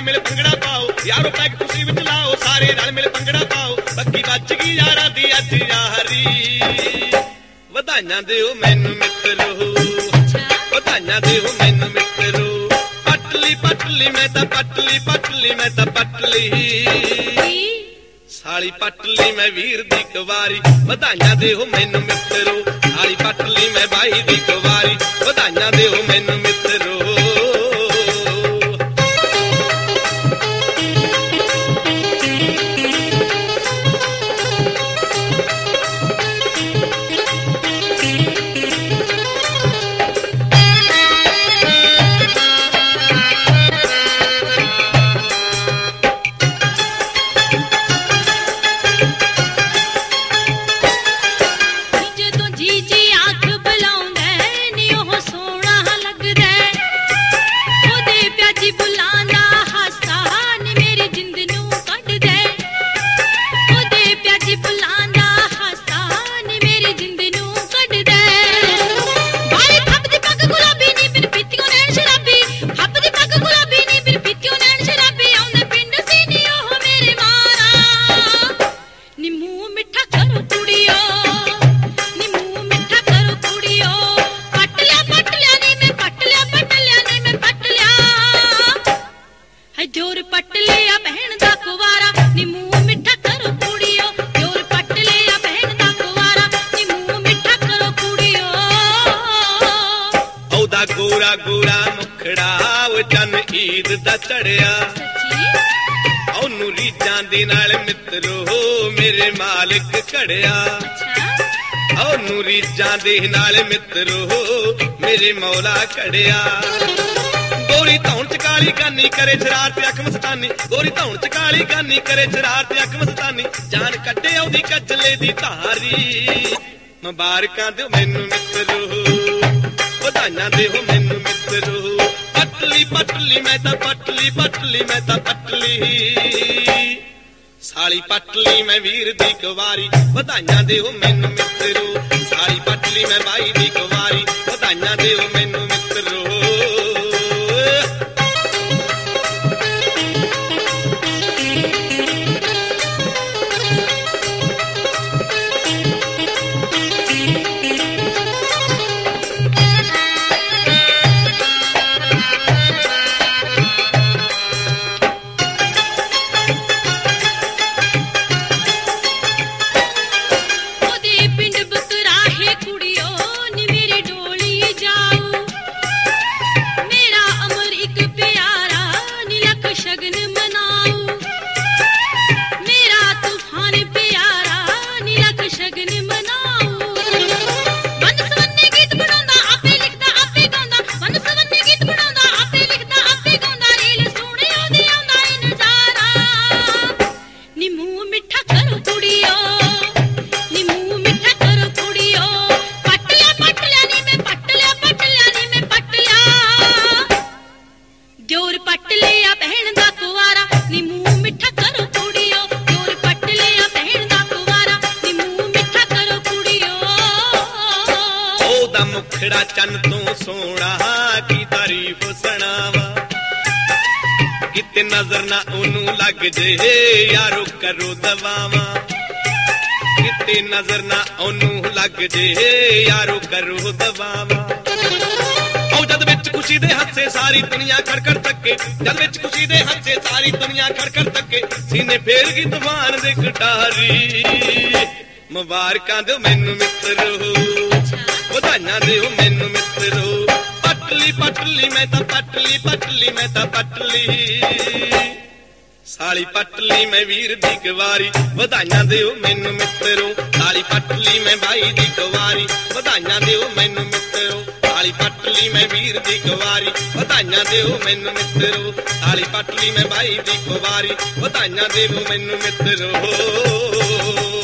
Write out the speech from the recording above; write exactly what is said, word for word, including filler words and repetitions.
मिल भंगड़ा पाओ यारो पैग खुशी विच लाओ सारे रल मिल भंगड़ा पाओ पक्की बच गई यारां दी अज यारी वधाइयां दिओ मैनू मित्रो वधाइयां दिओ मैनू मित्रो पटली पटली मैं तां पटली पटली मैं तां पटली साली पटली मैं वीर दी कुवारी वधाइयां दिओ मैनू मित्रो साली पटली मैं बाई दी कुवारी वधाइयां दिओ मैनू मित्रो गोरा गोरा मुखड़ा वो चन ईद दा चढ़िया ओनू रीजां दे नाल मित्रो मेरे मालिक घड़िया ओनू रीजां दे नाल मित्रो मेरे मौला घड़िया गोरी धौन च काली गानी करे शरारत अख मस्तानी गोरी धौन च काली गानी करे शरारत अख मस्तानी जान कड्डे ओदी कजले दी धारी मुबारकां दिओ मैनू मित्रो वधाइयां दिओ मैनू मित्रो पटली पटली मैं तां पटली पटली मैं तां पटली साली पटली मैं वीर दी कुवारी वधाइयां दिओ मैनू मित्रो साली पटली मैं बाई दी कुवारी वधाइयां दिओ मैनू मित्रो मुखड़ा चन तो सोना की तारीफ सुनावा किते नजर ना ओनू लग जे यारो करो दवावा किते नजर ना ओनू लग जे यारो करो दवावा औ जद विच खुशी दे हੱਸੇ सारी दुनिया खड़ खड़ तके जद विच खुशी दे हੱਸੇ सारी दुनिया खड़ खड़ तके सीने फेर गई तूफान दे कटारी मुबारकां दिओ मैनू मित्रो वधाइयां दिओ मैनू मित्रो पटली पटली मैं तां पटली पटली मैं तां पटली साली पटली मैं वीर दी कुवारी वधाइयां दिओ मैनू मित्रो साली पटली मैं बाई दी कुवारी वधाइयां दिओ मैनू मित्रो साली पटली मैं वीर दी कुवारी वधाइयां दिओ मैनू मित्रो साली पटली मैं बाई दी कुवारी वधाइयां दिओ मैनू मित्रो